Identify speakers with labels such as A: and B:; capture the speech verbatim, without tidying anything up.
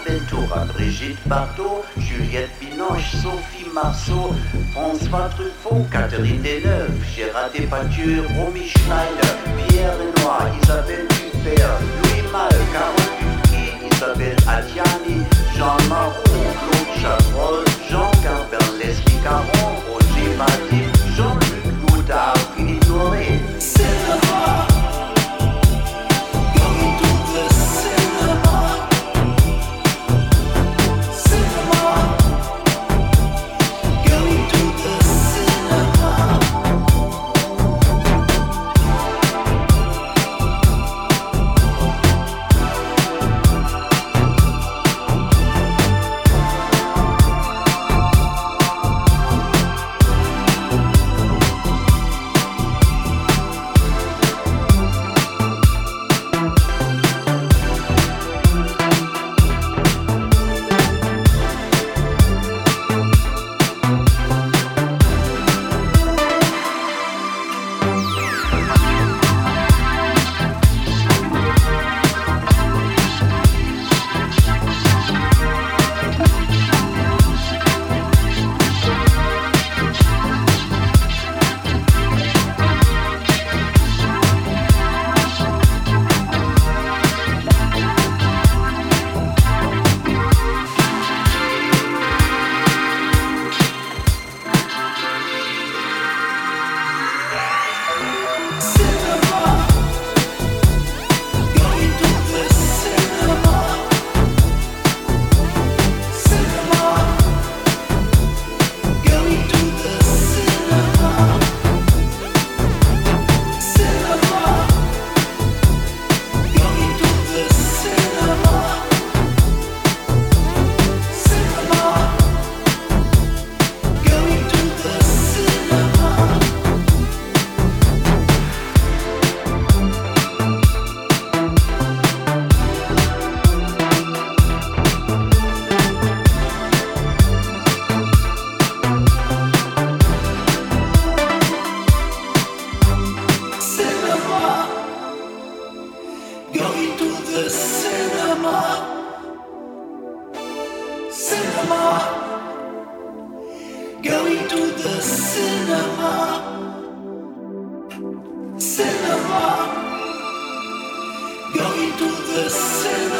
A: Ventura, Brigitte Bardot, Juliette Binoche, Sophie Marceau, François Truffaut, Catherine Deneuve, Gérard Depardieu, Romy Schneider, Pierre Renoir, Isabelle Huppert, Louis Malle, Carole Buffier, Isabelle Adjani, Jean Marot, Claude Chabrol, Jean Garbin, Leslie Caron, Roger Vadim, Jean-Luc Godard, Philippe Noiret.
B: Cinema, going to the cinema. Cinema, going to the cinema. Going to the cinema. Cinema. Going to the cinema. Cinema. Going to the cinema.